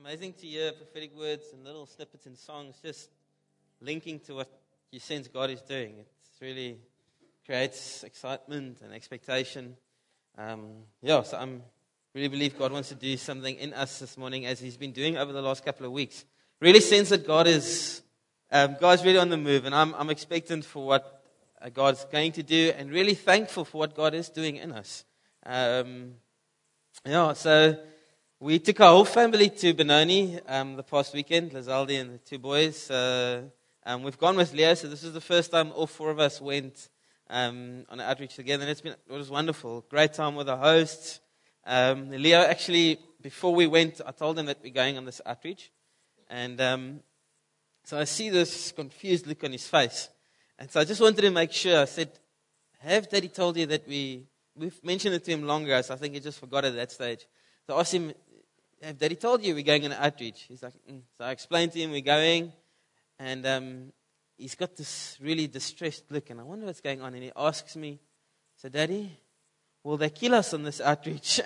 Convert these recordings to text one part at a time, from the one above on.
amazing to hear prophetic words and little snippets in songs just linking to what you sense God is doing. It really creates excitement and expectation. So I really believe God wants to do something in us this morning, as He's been doing over the last couple of weeks. Really sense that God's really on the move, and I'm expectant for what God's going to do, and really thankful for what God is doing in us. So we took our whole family to Benoni the past weekend, Lazaldi and the two boys. We've gone with Leo, so this is the first time all four of us went on an outreach together, and it was wonderful. Great time with the hosts. Leo, actually, before we went, I told him that we're going on this outreach, and so I see this confused look on his face, and so I just wanted to make sure. I said, "Have Daddy told you that we've mentioned it to him longer?" So I think he just forgot at that stage. So I asked him, "Have Daddy told you we're going on an outreach?" He's like, So I explained to him we're going, and he's got this really distressed look, and I wonder what's going on. And he asks me, "So Daddy, will they kill us on this outreach?"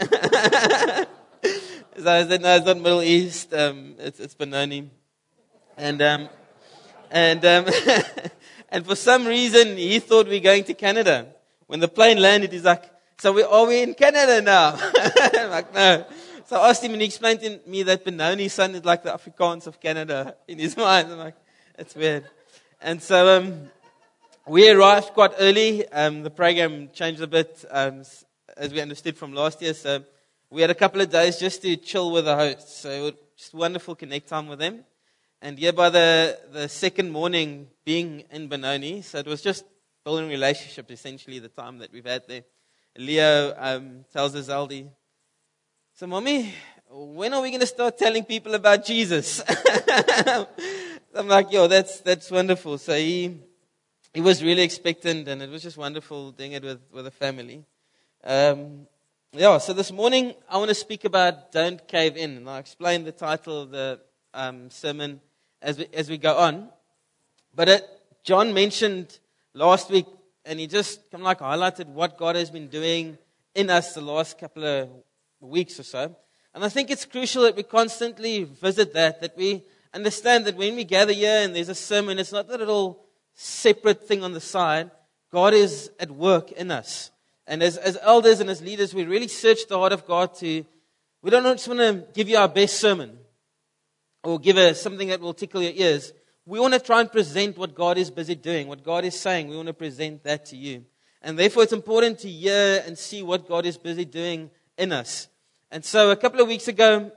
So I said, "No, it's not Middle East. It's Benoni." And and for some reason, he thought we were going to Canada. When the plane landed, he's like, "So are we in Canada now?" I'm like, "No." So I asked him, and he explained to me that Benoni sounded like the Afrikaans of Canada in his mind. I'm like, "That's weird." And so we arrived quite early. The program changed a bit, as we understood from last year. So we had a couple of days just to chill with the hosts. So it was just wonderful connect time with them. And here by the second morning being in Benoni, so it was just building relationships, essentially, the time that we've had there. Leo tells Azaldi, "So, Mommy, when are we going to start telling people about Jesus?" I'm like, that's wonderful. So he was really expectant, and it was just wonderful doing it with the family. So this morning I want to speak about Don't Cave In. And I'll explain the title of the sermon as we go on. But John mentioned last week, and he just kind of highlighted what God has been doing in us the last couple of weeks or so. And I think it's crucial that we constantly visit that we understand that when we gather here and there's a sermon, it's not that little separate thing on the side. God is at work in us. And as elders and as leaders, we really search the heart of God we don't just want to give you our best sermon or give something that will tickle your ears. We want to try and present what God is busy doing, what God is saying. We want to present that to you. And therefore, it's important to hear and see what God is busy doing in us. And so a couple of weeks ago,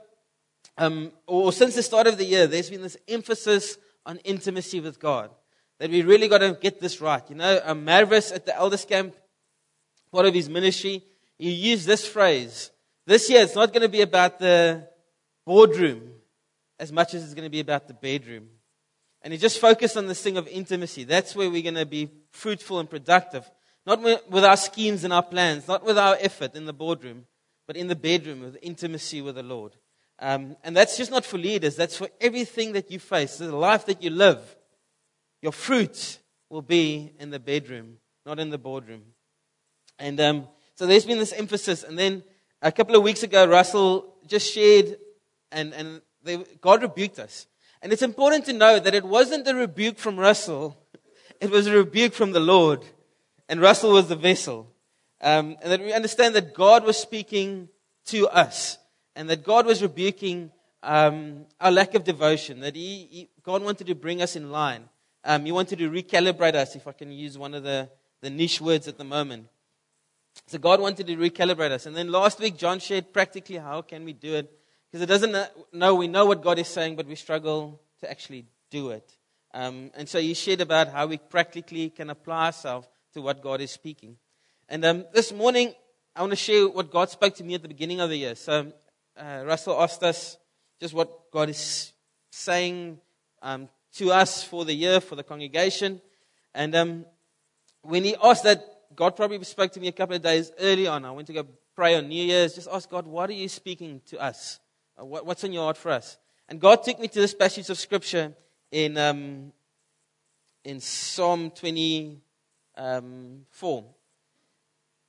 or since the start of the year, there's been this emphasis on intimacy with God, that we really got to get this right. Marvis at the Elders Camp, part of his ministry, he used this phrase: "This year, it's not going to be about the boardroom as much as it's going to be about the bedroom." And he just focused on this thing of intimacy. That's where we're going to be fruitful and productive. Not with our schemes and our plans, not with our effort in the boardroom, but in the bedroom with intimacy with the Lord. And that's just not for leaders. That's for everything that you face, the life that you live. Your fruit will be in the bedroom, not in the boardroom. And so there's been this emphasis. And then a couple of weeks ago, Russell just shared, and God rebuked us. And it's important to know that it wasn't a rebuke from Russell. It was a rebuke from the Lord. And Russell was the vessel. And that we understand that God was speaking to us. And that God was rebuking our lack of devotion. That God wanted to bring us in line. He wanted to recalibrate us, if I can use one of the niche words at the moment. So God wanted to recalibrate us. And then last week, John shared practically how can we do it. Because it doesn't know, we know what God is saying, but we struggle to actually do it. And so he shared about how we practically can apply ourselves to what God is speaking. And this morning, I want to share what God spoke to me at the beginning of the year. So Russell asked us just what God is saying to us for the year, for the congregation. And when he asked that, God probably spoke to me a couple of days early on. I went to go pray on New Year's. Just ask God, what are you speaking to us? What's in your heart for us? And God took me to this passage of scripture in Psalm 24.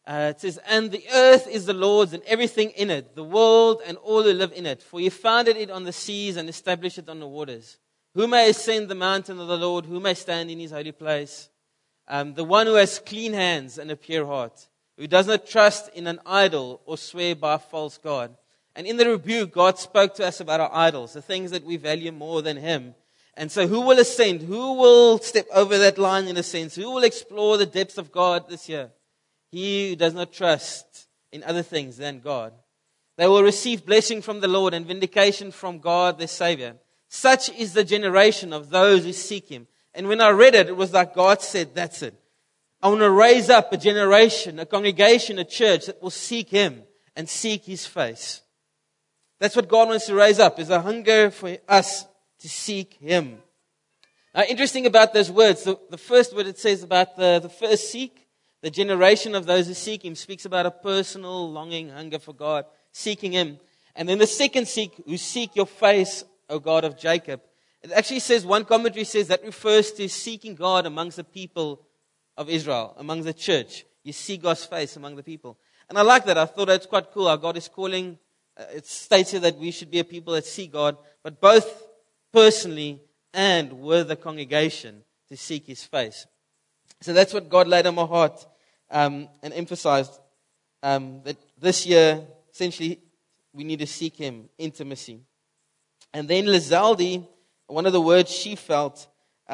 It says, and the earth is the Lord's and everything in it, the world and all who live in it. For he founded it on the seas and established it on the waters. Who may ascend the mountain of the Lord? Who may stand in his holy place? The one who has clean hands and a pure heart, who does not trust in an idol or swear by a false god. And in the rebuke, God spoke to us about our idols, the things that we value more than him. And so who will ascend? Who will step over that line in a sense? Who will explore the depths of God this year? He who does not trust in other things than God. They will receive blessing from the Lord and vindication from God their Savior. Such is the generation of those who seek him. And when I read it, it was like God said, that's it. I want to raise up a generation, a congregation, a church that will seek him and seek his face. That's what God wants to raise up, is a hunger for us to seek him. Now, interesting about those words, the first word it says about the first seek, the generation of those who seek him, speaks about a personal longing, hunger for God, seeking him. And then the second seek, who seek your face, O God of Jacob. It actually says, one commentary says that refers to seeking God amongst the people of Israel, among the church. You see God's face among the people. And I like that. I thought that's quite cool. How God is calling, it states here that we should be a people that see God, but both personally and with the congregation to seek his face. So that's what God laid on my heart and emphasized that this year, essentially, we need to seek him, intimacy. And then Lizaldi, one of the words she felt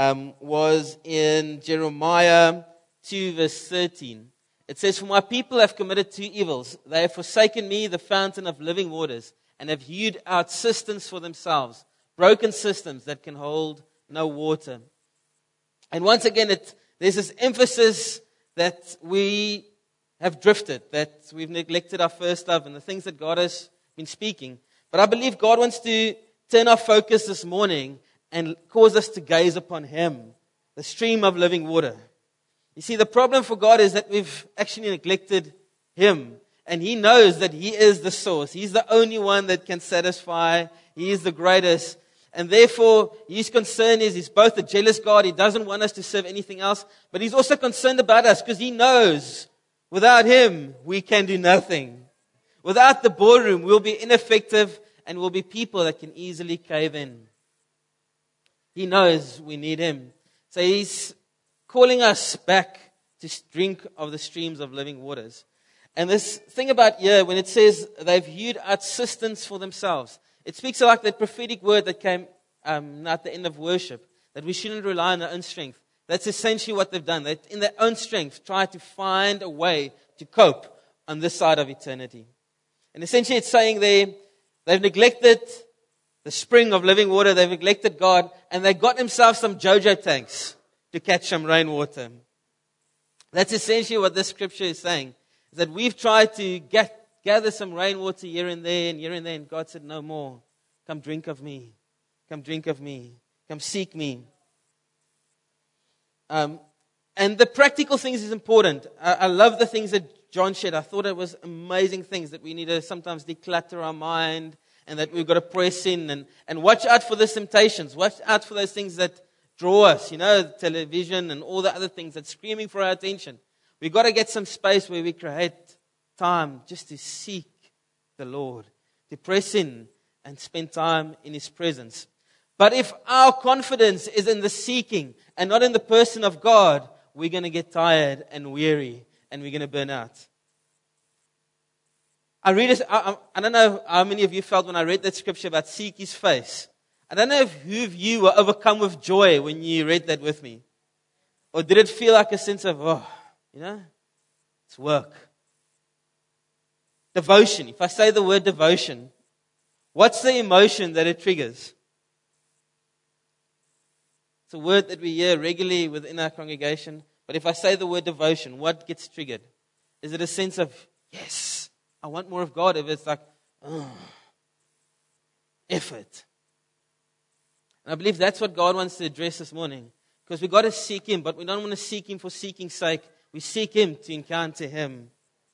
was in Jeremiah 2 verse 13. It says, for my people have committed two evils. They have forsaken me, the fountain of living waters, and have hewed out cisterns for themselves, broken cisterns that can hold no water. And once again, there's this emphasis that we have drifted, that we've neglected our first love and the things that God has been speaking. But I believe God wants to turn our focus this morning and cause us to gaze upon him, the stream of living water. You see, the problem for God is that we've actually neglected him. And he knows that he is the source. He's the only one that can satisfy. He is the greatest. And therefore, his concern is he's both a jealous God. He doesn't want us to serve anything else. But he's also concerned about us because he knows without him, we can do nothing. Without the boardroom, we'll be ineffective and we'll be people that can easily cave in. He knows we need him. So he's calling us back to drink of the streams of living waters. And this thing about here, when it says they've hewed out cisterns for themselves, it speaks like that prophetic word that came at the end of worship, that we shouldn't rely on our own strength. That's essentially what they've done. They, in their own strength, try to find a way to cope on this side of eternity. And essentially it's saying they've neglected the spring of living water, they've neglected God, and they got themselves some JoJo tanks to catch some rainwater. That's essentially what this scripture is saying, is that we've tried to gather some rainwater here and there, and God said, no more. Come drink of me. Come drink of me. Come seek me. And the practical things is important. I love the things that John shared. I thought it was amazing things that we need to sometimes declutter our mind and that we've got to press in and watch out for the temptations. Watch out for those things that draw us, television and all the other things that's screaming for our attention. We've got to get some space where we create time just to seek the Lord, to press in and spend time in his presence. But if our confidence is in the seeking and not in the person of God, we're going to get tired and weary and we're going to burn out. I don't know how many of you felt when I read that scripture about seek his face. I don't know if who of you were overcome with joy when you read that with me. Or did it feel like a sense of, it's work. Devotion. If I say the word devotion, what's the emotion that it triggers? It's a word that we hear regularly within our congregation. But if I say the word devotion, what gets triggered? Is it a sense of, yes, I want more of God? If it's like, effort. And I believe that's what God wants to address this morning. Because we've got to seek him, but we don't want to seek him for seeking's sake. We seek him to encounter him.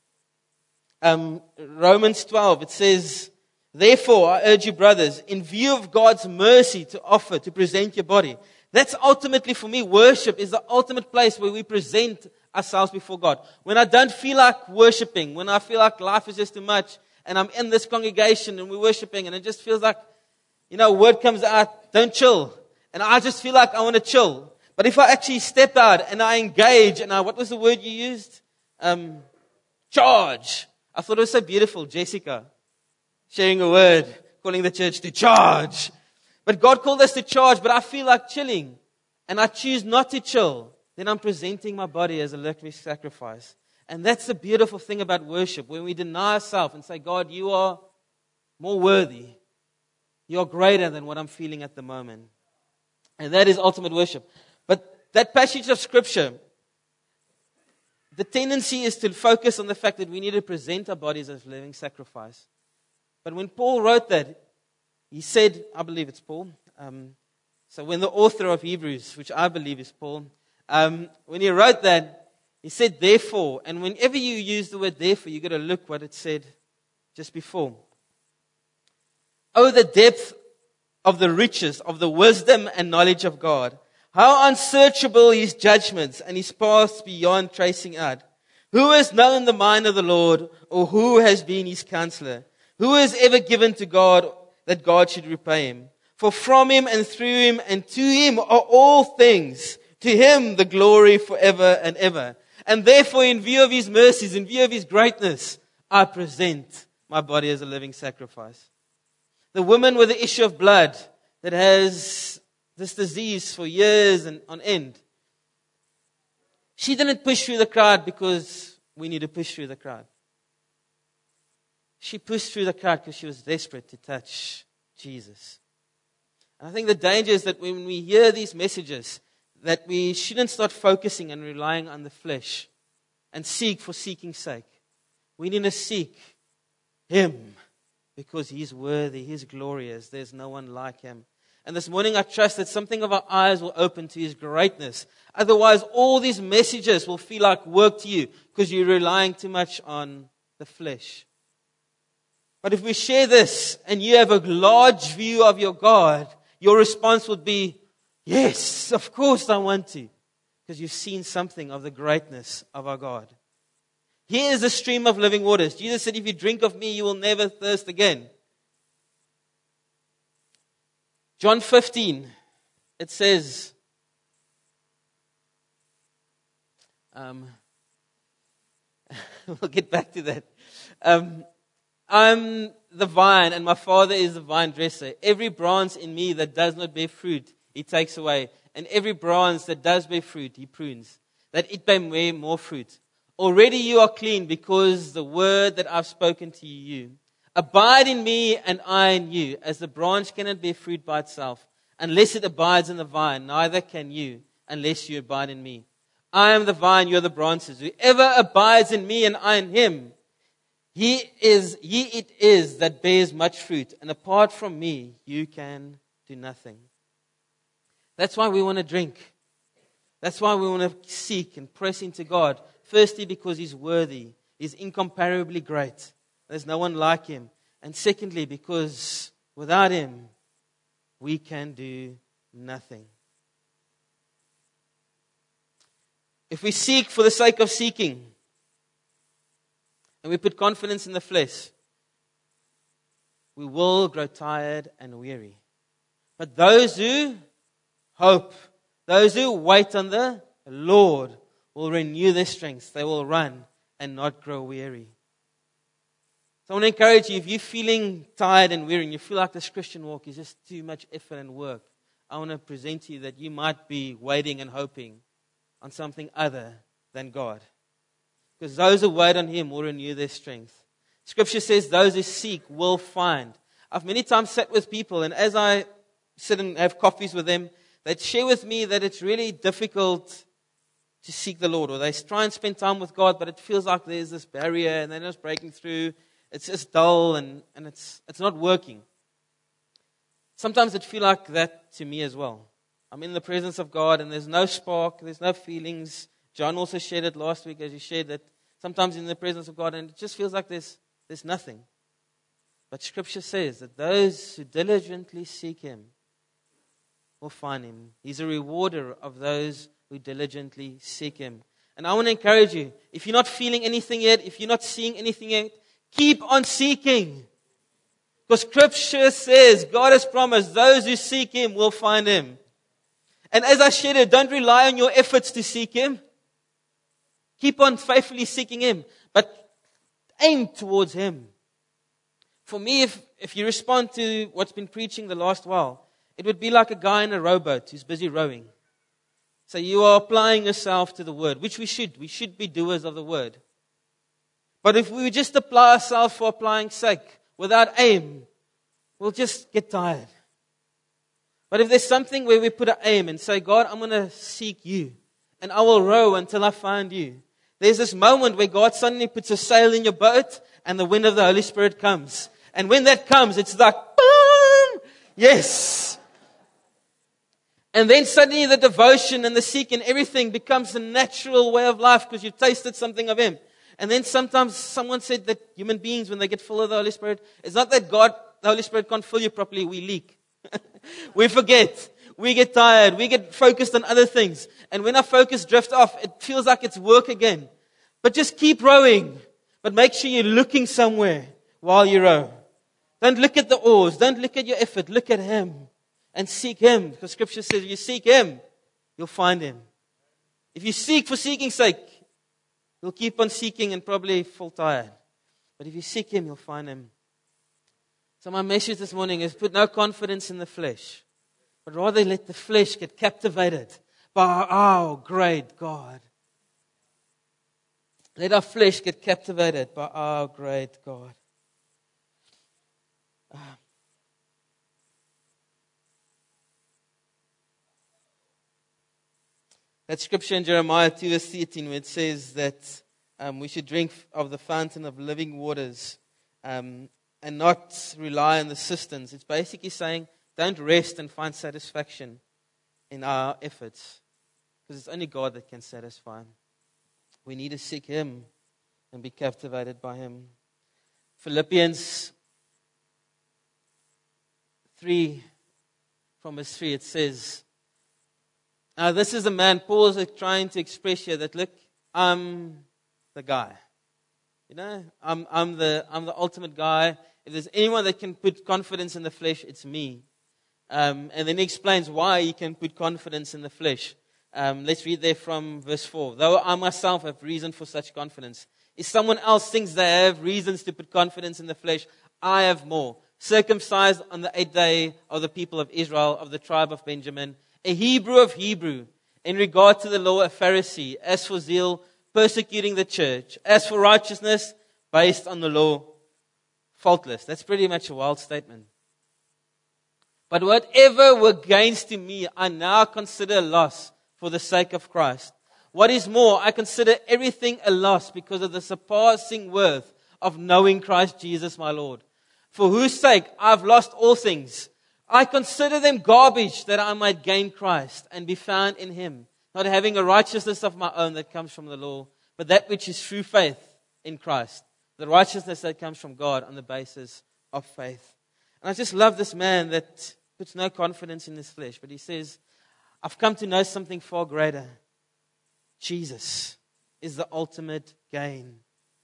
Romans 12, it says, therefore, I urge you, brothers, in view of God's mercy to present your body. That's ultimately, for me, worship is the ultimate place where we present ourselves before God. When I don't feel like worshiping, when I feel like life is just too much, and I'm in this congregation and we're worshiping, and it just feels like, a word comes out, don't chill. And I just feel like I want to chill. But if I actually step out and I engage, and what was the word you used? Charge. I thought it was so beautiful, Jessica, sharing a word, calling the church to charge. But God called us to charge, but I feel like chilling, and I choose not to chill. Then I'm presenting my body as a living sacrifice. And that's the beautiful thing about worship, when we deny ourselves and say, God, you are more worthy. You are greater than what I'm feeling at the moment. And that is ultimate worship. But that passage of Scripture, the tendency is to focus on the fact that we need to present our bodies as living sacrifice. But when Paul wrote that, he said, I believe it's Paul. So when the author of Hebrews, which I believe is Paul, when he wrote that, he said, therefore. And whenever you use the word therefore, you've got to look what it said just before. Oh, the depth of the riches of the wisdom and knowledge of God. How unsearchable His judgments and His paths beyond tracing out. Who has known the mind of the Lord, or who has been His counselor? Who has ever given to God that God should repay him? For from Him and through Him and to Him are all things. To Him the glory forever and ever. And therefore, in view of His mercies, in view of His greatness, I present my body as a living sacrifice. The woman with the issue of blood that has this disease for years and on end, she didn't push through the crowd because we need to push through the crowd. She pushed through the crowd because she was desperate to touch Jesus. And I think the danger is that when we hear these messages, that we shouldn't start focusing and relying on the flesh and seek for seeking's sake. We need to seek Him because He's worthy, He's glorious, there's no one like Him. And this morning I trust that something of our eyes will open to His greatness. Otherwise, all these messages will feel like work to you because you're relying too much on the flesh. But if we share this and you have a large view of your God, your response would be, yes, of course I want to. Because you've seen something of the greatness of our God. Here is a stream of living waters. Jesus said, if you drink of me, you will never thirst again. John 15, it says, we'll get back to that. I'm the vine, and my Father is the vine dresser. Every branch in me that does not bear fruit, He takes away. And every branch that does bear fruit, He prunes, that it may bear more fruit. Already you are clean because the word that I've spoken to you. Abide in me and I in you, as the branch cannot bear fruit by itself, unless it abides in the vine, neither can you, unless you abide in me. I am the vine, you are the branches. Whoever abides in me and I in him, he it is that bears much fruit, and apart from me, you can do nothing. That's why we want to drink. That's why we want to seek and press into God. Firstly, because He's worthy. He's incomparably great. There's no one like Him. And secondly, because without Him, we can do nothing. If we seek for the sake of seeking, and we put confidence in the flesh, we will grow tired and weary. But those who hope, those who wait on the Lord, will renew their strength. They will run and not grow weary. So I want to encourage you, if you're feeling tired and weary and you feel like this Christian walk is just too much effort and work, I want to present to you that you might be waiting and hoping on something other than God. Because those who wait on Him will renew their strength. Scripture says those who seek will find. I've many times sat with people, and as I sit and have coffees with them, they'd share with me that it's really difficult to seek the Lord, or they try and spend time with God, but it feels like there's this barrier and they're just breaking through. It's just dull and it's not working. Sometimes it feels like that to me as well. I'm in the presence of God and there's no spark, there's no feelings. John also shared it last week as he shared that sometimes in the presence of God and it just feels like there's nothing. But Scripture says that those who diligently seek Him will find Him. He's a rewarder of those who diligently seek Him. And I want to encourage you, if you're not feeling anything yet, if you're not seeing anything yet, keep on seeking. Because Scripture says, God has promised, those who seek Him will find Him. And as I shared it, don't rely on your efforts to seek Him. Keep on faithfully seeking Him, but aim towards Him. For me, if you respond to what's been preaching the last while, it would be like a guy in a rowboat who's busy rowing. So you are applying yourself to the Word, which we should. We should be doers of the Word. But if we just apply ourselves for applying sake, without aim, we'll just get tired. But if there's something where we put an aim and say, God, I'm going to seek you, and I will row until I find you. There's this moment where God suddenly puts a sail in your boat, and the wind of the Holy Spirit comes. And when that comes, it's like, boom! Yes! And then suddenly the devotion and the seeking, everything becomes a natural way of life because you've tasted something of Him. And then sometimes someone said that human beings, when they get full of the Holy Spirit, it's not that the Holy Spirit can't fill you properly, we leak. We forget. We get tired. We get focused on other things. And when our focus drifts off, it feels like it's work again. But just keep rowing. But make sure you're looking somewhere while you row. Don't look at the oars. Don't look at your effort. Look at Him. And seek Him. Because Scripture says if you seek Him, you'll find Him. If you seek for seeking's sake, you'll keep on seeking and probably fall tired. But if you seek Him, you'll find Him. So my message this morning is put no confidence in the flesh, but rather let the flesh get captivated by our great God. Let our flesh get captivated by our great God. That scripture in Jeremiah 2 verse 13 where it says that we should drink of the fountain of living waters and not rely on the cisterns. It's basically saying don't rest and find satisfaction in our efforts because it's only God that can satisfy. We need to seek Him and be captivated by Him. Philippians 3 from verse 3 it says, now this is a man, Paul is trying to express here that look, I'm the guy. You know, I'm the ultimate guy. If there's anyone that can put confidence in the flesh, it's me. And then he explains why he can put confidence in the flesh. Let's read there from verse 4. Though I myself have reason for such confidence. If someone else thinks they have reasons to put confidence in the flesh, I have more. Circumcised on the 8th day of the people of Israel, of the tribe of Benjamin, a Hebrew of Hebrew, in regard to the law, a Pharisee, as for zeal, persecuting the church, as for righteousness, based on the law, faultless. That's pretty much a wild statement. But whatever were gains to me, I now consider loss for the sake of Christ. What is more, I consider everything a loss because of the surpassing worth of knowing Christ Jesus my Lord, for whose sake I've lost all things. I consider them garbage that I might gain Christ and be found in Him, not having a righteousness of my own that comes from the law, but that which is through faith in Christ, the righteousness that comes from God on the basis of faith. And I just love this man that puts no confidence in his flesh, but he says, I've come to know something far greater. Jesus is the ultimate gain.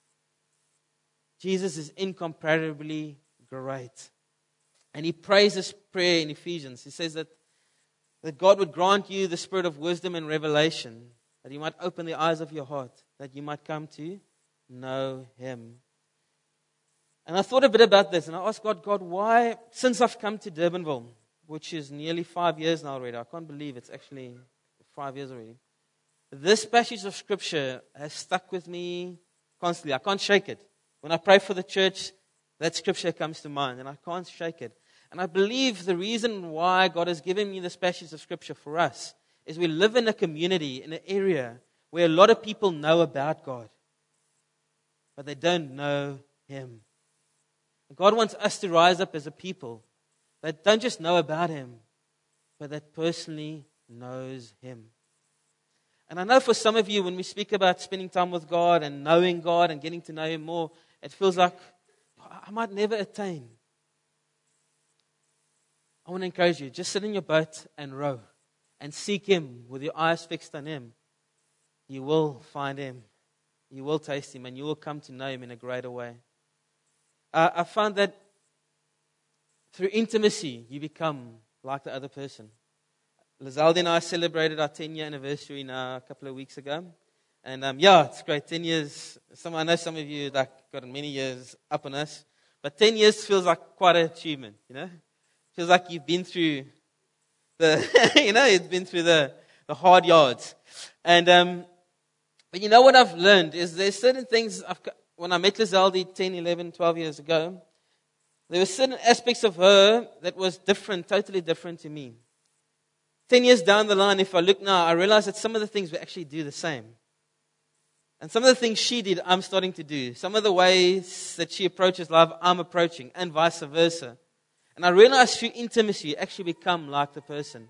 Jesus is incomparably great. And he prays this prayer in Ephesians. He says that God would grant you the spirit of wisdom and revelation, that He might open the eyes of your heart, that you might come to know Him. And I thought a bit about this, and I asked God, why, since I've come to Durbanville, which is nearly 5 years now already, I can't believe it's actually 5 years already, this passage of Scripture has stuck with me constantly. I can't shake it. When I pray for the church, that Scripture comes to mind, and I can't shake it. And I believe the reason why God has given me this passage of Scripture for us is we live in a community, in an area where a lot of people know about God, but they don't know Him. And God wants us to rise up as a people that don't just know about Him, but that personally knows Him. And I know for some of you, when we speak about spending time with God and knowing God and getting to know Him more, it feels like I might never attain. I want to encourage you, just sit in your boat and row and seek Him with your eyes fixed on Him. you will find Him. You will taste Him, and you will come to know Him in a greater way. I found that through intimacy, you become like the other person. Lizaldi and I celebrated our 10-year anniversary now a couple of weeks ago. And it's great. 10 years. I know some of you got many years up on us. But 10 years feels like quite an achievement, Feels like you've been through the hard yards. And but you know what I've learned is there's certain things, when I met Lizaldi 10, 11, 12 years ago, there were certain aspects of her that was different, totally different to me. 10 years down the line, if I look now, I realize that some of the things we actually do the same. And some of the things she did, I'm starting to do. Some of the ways that she approaches life, I'm approaching, and vice versa. And I realize through intimacy, you actually become like the person.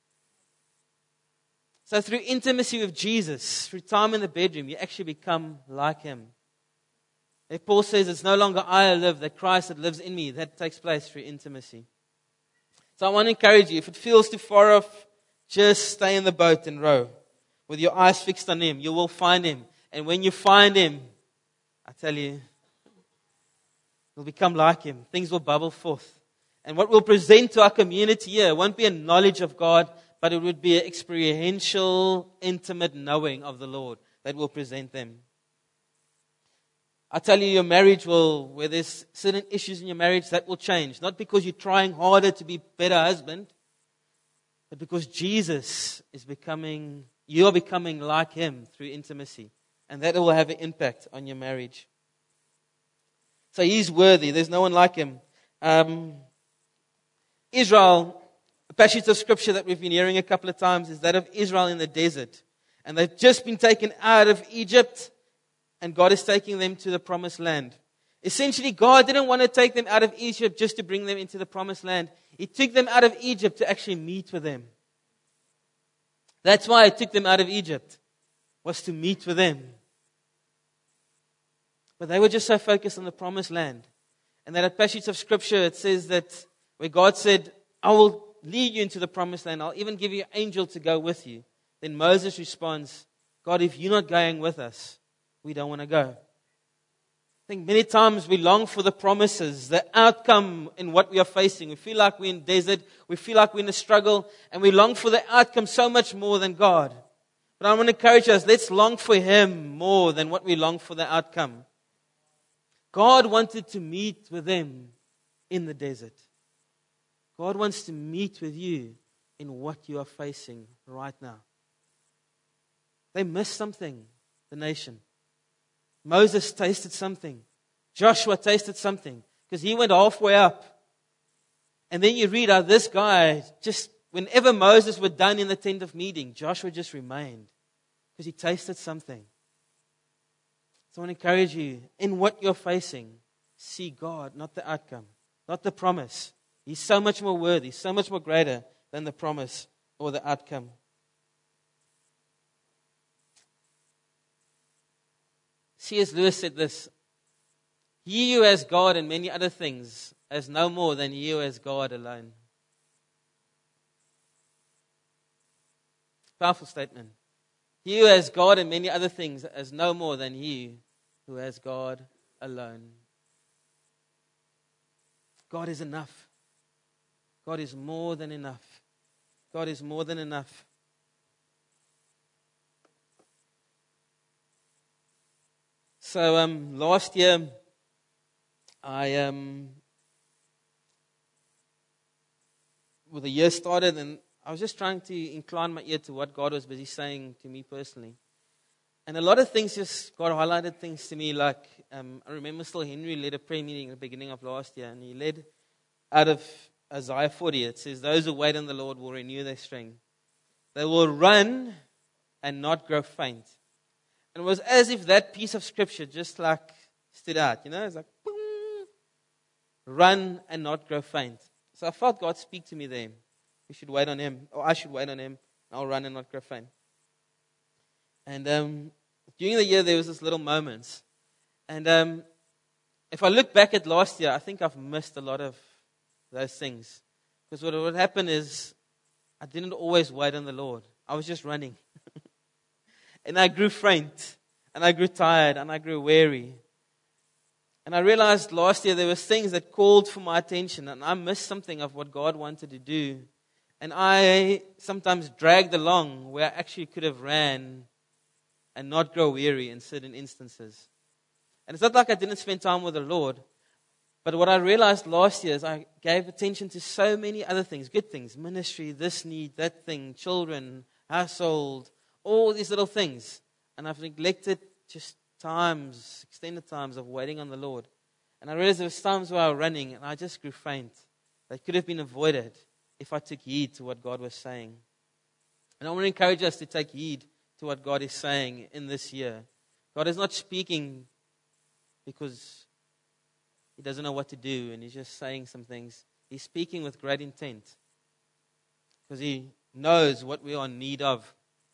So through intimacy with Jesus, through time in the bedroom, you actually become like Him. If Paul says, it's no longer I who live, that Christ that lives in me, that takes place through intimacy. So I want to encourage you, if it feels too far off, just stay in the boat and row. With your eyes fixed on Him, you will find Him. And when you find Him, I tell you, you'll become like Him. Things will bubble forth. And what we'll present to our community here won't be a knowledge of God, but it would be an experiential, intimate knowing of the Lord that will present them. I tell you, your marriage where there's certain issues in your marriage, that will change. Not because you're trying harder to be a better husband, but because Jesus you are becoming like Him through intimacy. And that will have an impact on your marriage. So He's worthy. There's no one like Him. Israel, a passage of scripture that we've been hearing a couple of times is that of Israel in the desert. And they've just been taken out of Egypt, and God is taking them to the promised land. Essentially, God didn't want to take them out of Egypt just to bring them into the promised land. He took them out of Egypt to actually meet with them. That's why He took them out of Egypt, was to meet with them. But they were just so focused on the promised land. And that a passage of scripture, it says that where God said, I will lead you into the promised land. I'll even give you an angel to go with you. Then Moses responds, God, if you're not going with us, we don't want to go. I think many times we long for the promises, the outcome in what we are facing. We feel like we're in desert. We feel like we're in a struggle. And we long for the outcome so much more than God. But I want to encourage us, let's long for Him more than what we long for the outcome. God wanted to meet with them in the desert. God wants to meet with you in what you are facing right now. They missed something, the nation. Moses tasted something. Joshua tasted something because he went halfway up. And then you read how this guy, just whenever Moses was done in the tent of meeting, Joshua just remained because he tasted something. So I want to encourage you, in what you're facing, see God, not the outcome, not the promise. He's so much more worthy, so much more greater than the promise or the outcome. C.S. Lewis said this, he who has God and many other things has no more than he who has God alone. Powerful statement. He who has God and many other things has no more than he who has God alone. God is enough. God is more than enough. God is more than enough. So last year, the year started, and I was just trying to incline my ear to what God was busy saying to me personally. And a lot of things God highlighted things to me, like I remember still Henry led a prayer meeting at the beginning of last year, and he led out of Isaiah 40. It says, those who wait on the Lord will renew their strength. They will run and not grow faint. And it was as if that piece of scripture just like stood out. It's like, boom, run and not grow faint. So I felt God speak to me there. We should wait on Him, or I should wait on Him. I'll run and not grow faint. And during the year, there was this little moments. And if I look back at last year, I think I've missed a lot of those things. Because what would happen is, I didn't always wait on the Lord. I was just running. And I grew faint, and I grew tired, and I grew weary. And I realized last year there were things that called for my attention, and I missed something of what God wanted to do. And I sometimes dragged along where I actually could have ran and not grow weary in certain instances. And it's not like I didn't spend time with the Lord, but what I realized last year is I gave attention to so many other things, good things, ministry, this need, that thing, children, household, all these little things. And I've neglected just times, extended times of waiting on the Lord. And I realized there was times where I was running and I just grew faint. That could have been avoided if I took heed to what God was saying. And I want to encourage us to take heed to what God is saying in this year. God is not speaking because He doesn't know what to do and He's just saying some things. He's speaking with great intent because He knows what we are in need of.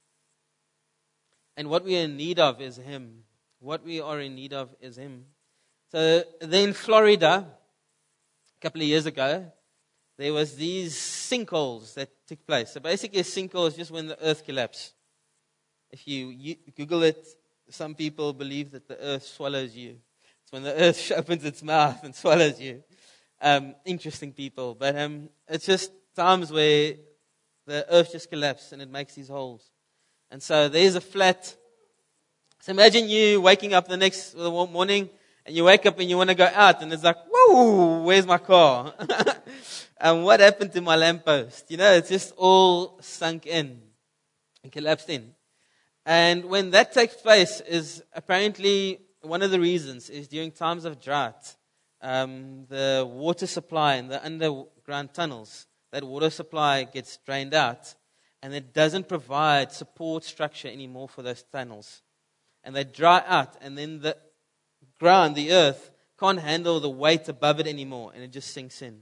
And what we are in need of is Him. What we are in need of is Him. So then Florida, a couple of years ago, there was these sinkholes that took place. So basically a sinkhole is just when the earth collapses. If you Google it, some people believe that the earth swallows you. It's when the earth opens its mouth and swallows you. Interesting people. But it's just times where the earth just collapses and it makes these holes. And so there's a flat. So imagine you waking up the next morning and you wake up and you want to go out and it's like, whoa, where's my car? And what happened to my lamppost? It's just all sunk in and collapsed in. And when that takes place is apparently one of the reasons is during times of drought, the water supply in the underground tunnels, that water supply gets drained out and it doesn't provide support structure anymore for those tunnels. And they dry out and then the ground, the earth, can't handle the weight above it anymore and it just sinks in.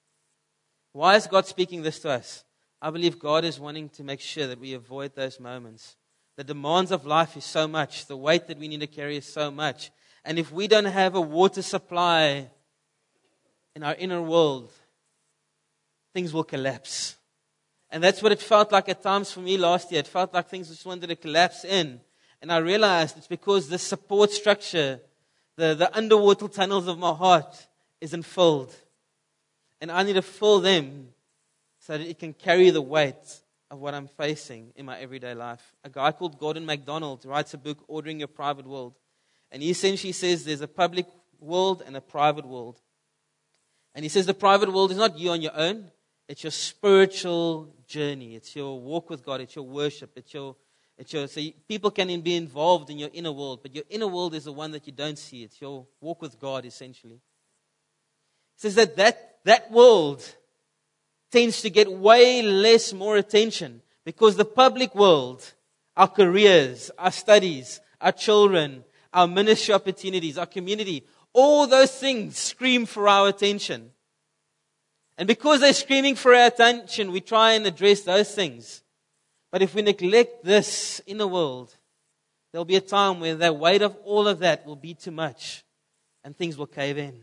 Why is God speaking this to us? I believe God is wanting to make sure that we avoid those moments. The demands of life is so much. The weight that we need to carry is so much. And if we don't have a water supply in our inner world, things will collapse. And that's what it felt like at times for me last year. It felt like things just wanted to collapse in. And I realized it's because the support structure, the underwater tunnels of my heart isn't filled. And I need to fill them so that it can carry the weight of what I'm facing in my everyday life. A guy called Gordon MacDonald writes a book, Ordering Your Private World. And he essentially says there's a public world and a private world. And he says the private world is not you on your own. It's your spiritual journey. It's your walk with God. It's your worship. So people can be involved in your inner world, but your inner world is the one that you don't see. It's your walk with God, essentially. He says that world tends to get way less more attention because the public world, our careers, our studies, our children, our ministry opportunities, our community, all those things scream for our attention. And because they're screaming for our attention, we try and address those things. But if we neglect this inner world, there'll be a time where the weight of all of that will be too much and things will cave in.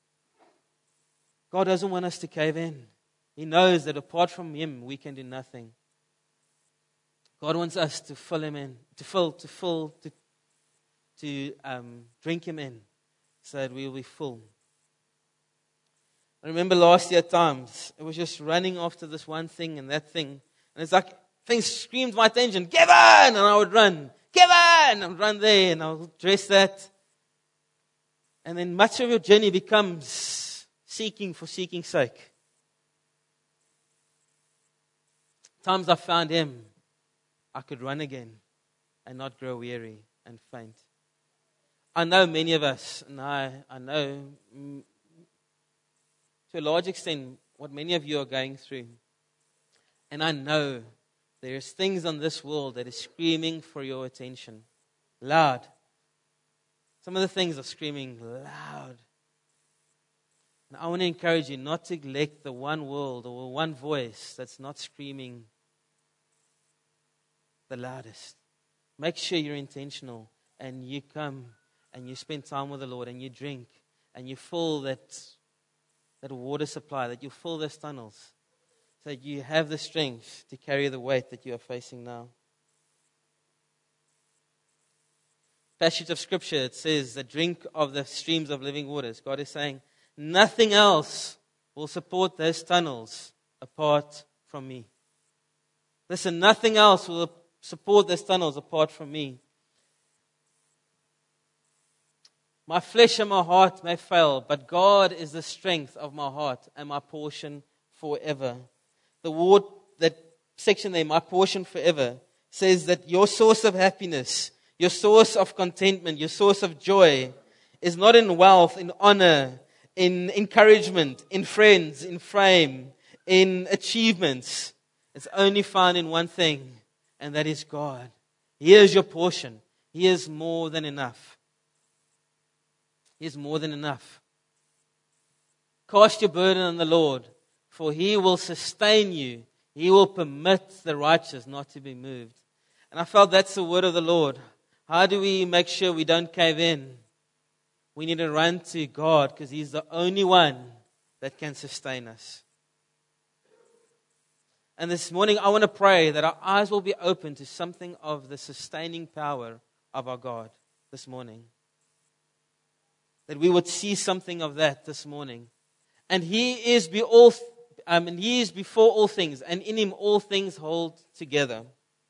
God doesn't want us to cave in. He knows that apart from Him, we can do nothing. God wants us to fill Him in, to drink Him in, so that we will be full. I remember last year at times, it was just running after this one thing and that thing. And it's like things screamed my attention, Kevin! And I would run, Kevin! And run there and I would address that. And then much of your journey becomes seeking for seeking's sake. Times I found Him, I could run again and not grow weary and faint. I know many of us, and I know to a large extent what many of you are going through. And I know there's things on this world that is screaming for your attention. Loud. Some of the things are screaming loud. And I want to encourage you not to neglect the one world or one voice that's not screaming the loudest. Make sure you're intentional and you come and you spend time with the Lord and you drink and you fill that water supply, that you fill those tunnels so that you have the strength to carry the weight that you are facing now. passage of Scripture, it says that drink of the streams of living waters. God is saying, nothing else will support those tunnels apart from me. Listen, nothing else will support those tunnels apart from me. My flesh and my heart may fail, but God is the strength of my heart and my portion forever. The word, that section there, my portion forever, says that your source of happiness, your source of contentment, your source of joy is not in wealth, in honor, in encouragement, in friends, in fame, in achievements. It's only found in one thing, and that is God. He is your portion. He is more than enough. He is more than enough. Cast your burden on the Lord, for He will sustain you. He will permit the righteous not to be moved. And I felt that's the word of the Lord. How do we make sure we don't cave in? We need to run to God because He's the only one that can sustain us. And this morning I want to pray that our eyes will be open to something of the sustaining power of our God this morning. That we would see something of that this morning. And He is before all things, and in Him all things hold together.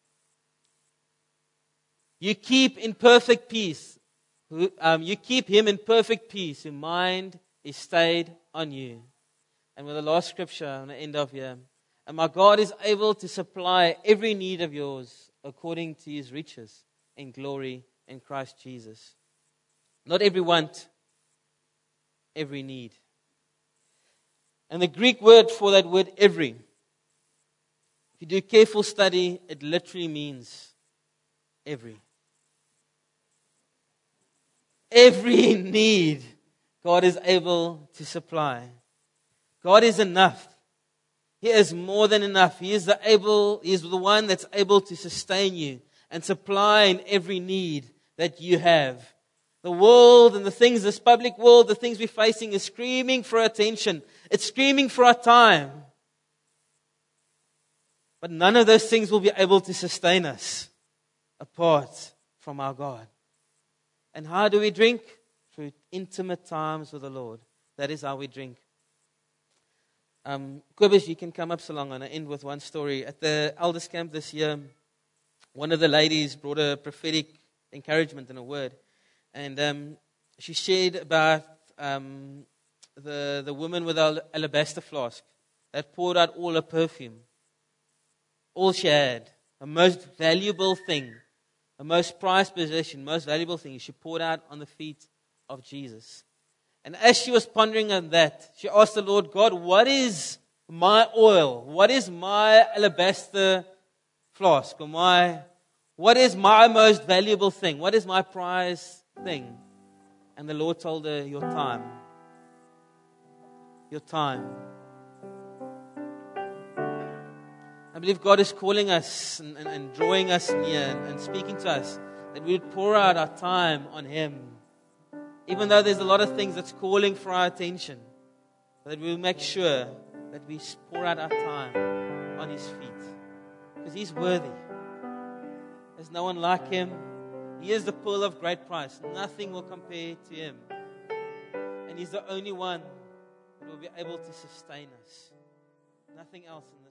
You keep in perfect peace. You keep Him in perfect peace. Your mind is stayed on you. And with the last scripture, I'm going to end off here. And my God is able to supply every need of yours according to His riches in glory in Christ Jesus. Not every want, every need. And the Greek word for that word, every, if you do careful study, it literally means every. Every need God is able to supply. God is enough. He is more than enough. He is the one that's able to sustain you and supply in every need that you have. The world and the things, this public world, the things we're facing is screaming for attention. It's screaming for our time. But none of those things will be able to sustain us apart from our God. And how do we drink? Through intimate times with the Lord. That is how we drink. Kobus, you can come up so long, and I end with one story. At the elders camp this year, one of the ladies brought a prophetic encouragement and a word. And she shared about the woman with the alabaster flask that poured out all her perfume. All she had, the most valuable thing, the most prized possession, most valuable thing, she poured out on the feet of Jesus. And as she was pondering on that, she asked the Lord, God, what is my oil? What is my alabaster flask? What is my most valuable thing? What is my prized thing? And the Lord told her, your time. Your time. I believe God is calling us and drawing us near and speaking to us that we would pour out our time on Him. Even though there's a lot of things that's calling for our attention, that we'll make sure that we pour out our time on His feet. Because He's worthy. There's no one like Him. He is the pearl of great price. Nothing will compare to Him. And He's the only one who will be able to sustain us. Nothing else in